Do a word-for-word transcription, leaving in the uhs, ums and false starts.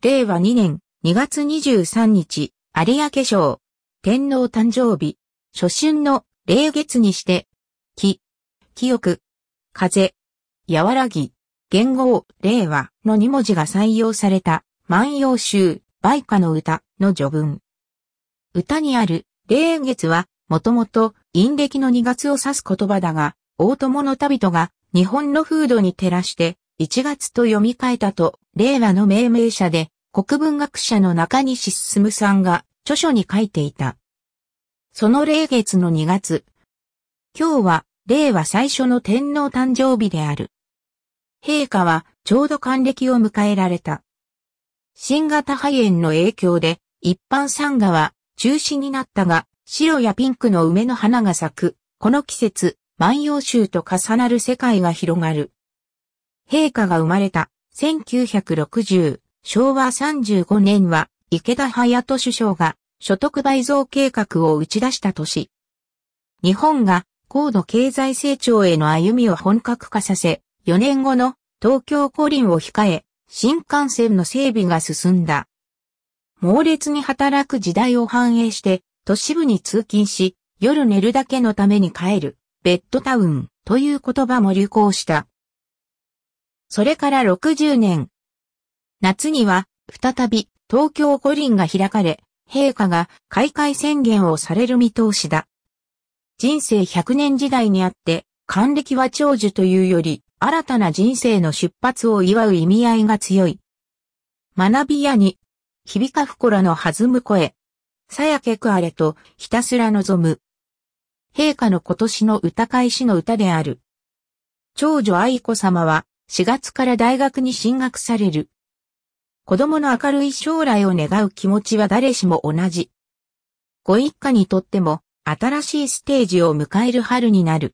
れいわにねんにがつにじゅうさんにち、有明賞。天皇誕生日。初春の礼月にして、き、清く、風、和らぎ、元号、令和のにもじが採用された万葉集、梅花の歌の序文。歌にある礼月は、もともと陰暦のにがつを指す言葉だが、大友の旅人が日本の風土に照らしていちがつと読み替えたと、令和の命名者で国文学者の中西進さんが著書に書いていた。その礼月のにがつ。今日は令和最初の天皇誕生日である。陛下はちょうど還暦を迎えられた。新型肺炎の影響で一般参賀は中止になったが、白やピンクの梅の花が咲く、この季節、万葉集と重なる世界が広がる。陛下が生まれたせんきゅうひゃくろくじゅう、しょうわさんじゅうごねんは池田勇人首相が所得倍増計画を打ち出した年。日本が高度経済成長への歩みを本格化させ、よねんごの東京五輪を控え、新幹線の整備が進んだ。猛烈に働く時代を反映して、都市部に通勤し、夜寝るだけのために帰る、ベッドタウンという言葉も流行した。それからろくじゅうねん。夏には、再び東京五輪が開かれ、陛下が開会宣言をされる見通しだ。人生ひゃくねん時代にあって、還暦は長寿というより、新たな人生の出発を祝う意味合いが強い。学びやに、響かふこらの弾む声。さやけくあれと、ひたすら望む。陛下の今年の歌会詩の歌である。長女愛子さまは、しがつから大学に進学される。子供の明るい将来を願う気持ちは誰しも同じ。ご一家にとっても、新しいステージを迎える春になる。